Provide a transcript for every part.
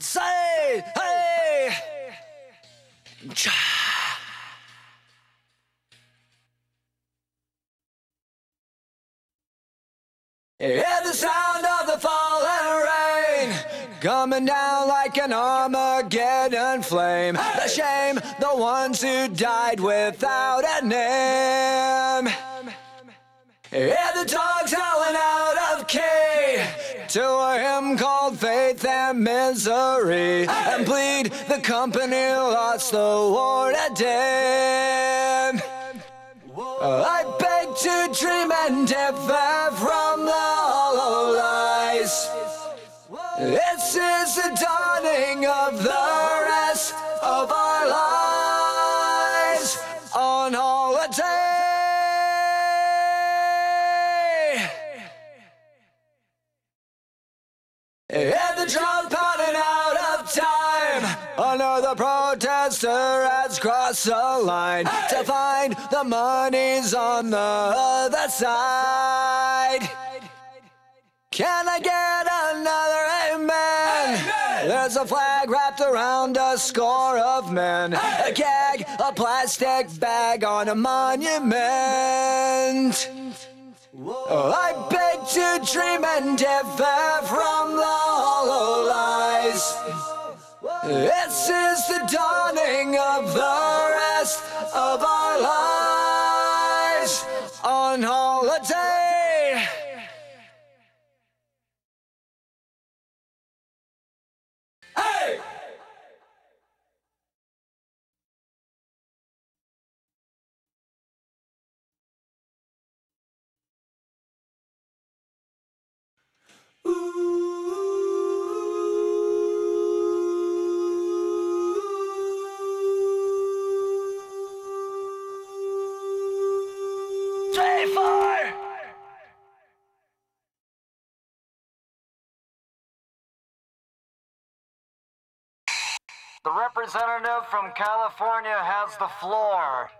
Say, hey, cha. Hear the sound of the falling rain coming down like an Armageddon flame. The shame, the ones who died without a name. Hear the dogs howling out of key to a hymn called Faith and Misery, and plead the company lost the war today. I beg to dream and differ from the hollow lies. This is the dawning of the rest of our lives on holiday. Hear the drum pounding out of time. Another protester has crossed the line to find the money's on the other side. Can I get another amen? There's a flag wrapped around a score of men, a keg, a plastic bag on a monument. I beg to dream and differ from the hollow lies. This is the dawning of the rest of our lives on holiday. Hey! The representative from California has the floor.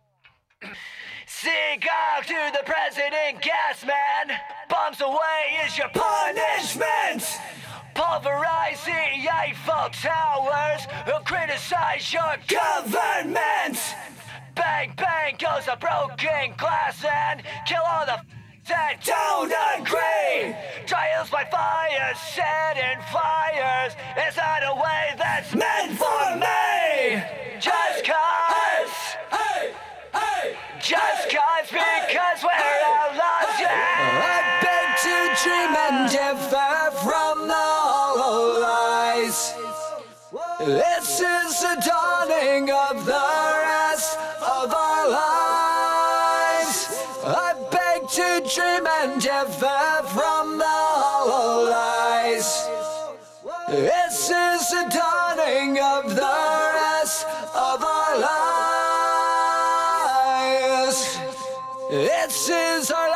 Sing out to the president, gas man. Bombs away is your punishment. Pulverize the Eiffel Towers who criticize your government. Bang, bang goes a broken glass and kill all the that don't agree. Trials by fire, setting fires is not a way that's meant for me. Just cause, hey, hey, just cause, because we're outlaws, yeah. I beg to dream and differ from the hollow lies. This is the dawning of the rest of our lives. I beg to dream and differ from the hollow lies. This is the dawning of the rest of our lives. This is our